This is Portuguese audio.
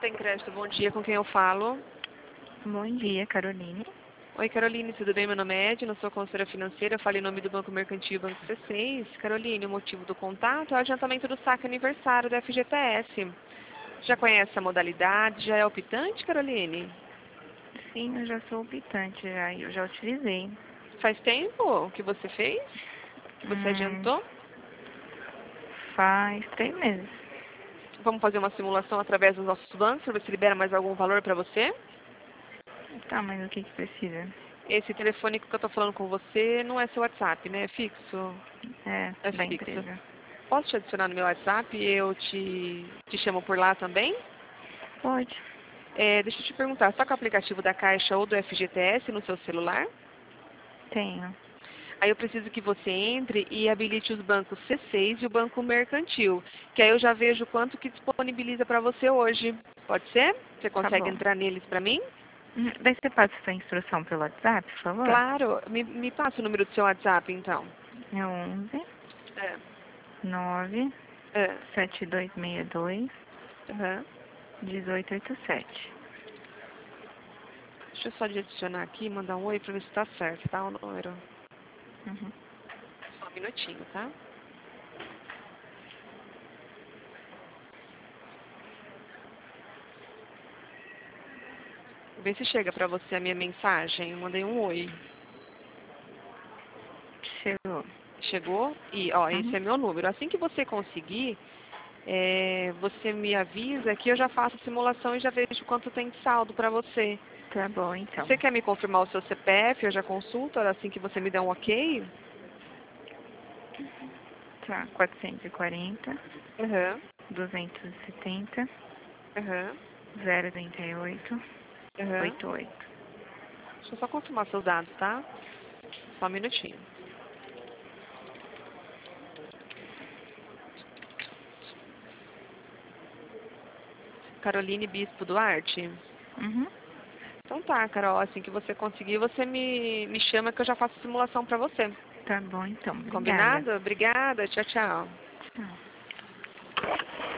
Sem Crédito, bom dia, com quem eu falo? Bom dia, Caroline. Oi, Caroline, tudo bem? Meu nome é Edna, sou consultora financeira, falei em nome do Banco Mercantil e Banco C6. Caroline, o motivo do contato é o adiantamento do saque aniversário da FGTS. Já conhece a modalidade? Já é optante, Caroline? Sim, eu já sou optante, eu já utilizei. Faz tempo que você fez? Que você adiantou? Faz 3 meses. Vamos fazer uma simulação através dos nossos bancos para ver se libera mais algum valor para você? Tá, mas o que precisa? Esse telefone que eu estou falando com você não é seu WhatsApp, né? É fixo? É, É da fixo. empresa. Posso te adicionar no meu WhatsApp e eu te chamo por lá também? Pode. Deixa eu te perguntar, só com o aplicativo da Caixa ou do FGTS no seu celular? Tenho. Aí eu preciso que você entre e habilite os bancos C6 e o Banco Mercantil, que aí eu já vejo quanto que disponibiliza para você hoje. Pode ser? Você Tá consegue bom. entrar neles para mim? Daí você passa sua instrução pelo WhatsApp, por favor? Claro. Me passa o número do seu WhatsApp, então. É 11 É. 9 É. 7262 Aham. 1887. Deixa eu só adicionar aqui e mandar um oi para ver se está certo, tá? O número. Uhum. Só um minutinho, tá? Vê se chega para você a minha mensagem. Eu mandei um oi. Chegou. Chegou? E, ó, esse Uhum. é meu número. Assim que você conseguir, você me avisa que eu já faço a simulação e já vejo quanto tem de saldo para você. Tá bom, então. Você quer me confirmar o seu CPF? Eu já consulto, assim que você me der um ok? Tá, 440 Aham, 270 aham, 038 aham. 88. Deixa eu só confirmar seus dados, tá? Só um minutinho. Caroline Bispo Duarte? Uhum. Então tá, Carol, assim que você conseguir, você me chama que eu já faço a simulação para você. Tá bom, então. Obrigada. Combinado? Obrigada, tchau, tchau. Tchau.